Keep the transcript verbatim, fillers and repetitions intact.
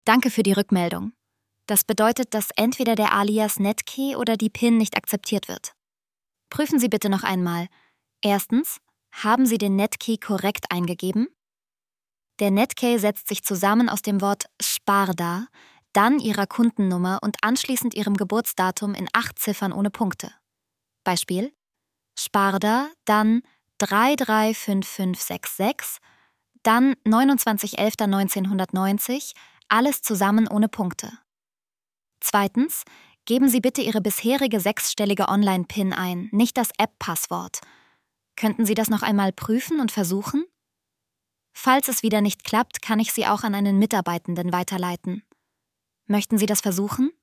Danke für die Rückmeldung. Das bedeutet, dass entweder der Alias Netkey oder die PIN nicht akzeptiert wird. Prüfen Sie bitte noch einmal. Erstens, haben Sie den Netkey korrekt eingegeben? Der Netkey setzt sich zusammen aus dem Wort Sparda, dann Ihrer Kundennummer und anschließend Ihrem Geburtsdatum in acht Ziffern ohne Punkte. Beispiel: Sparda, dann drei drei fünf fünf sechs sechs, dann neunundzwanzigster elfter neunzehnhundertneunzig, alles zusammen ohne Punkte. Zweitens, geben Sie bitte Ihre bisherige sechsstellige Online-PIN ein, nicht das App-Passwort. Könnten Sie das noch einmal prüfen und versuchen? Falls es wieder nicht klappt, kann ich Sie auch an einen Mitarbeitenden weiterleiten. Möchten Sie das versuchen?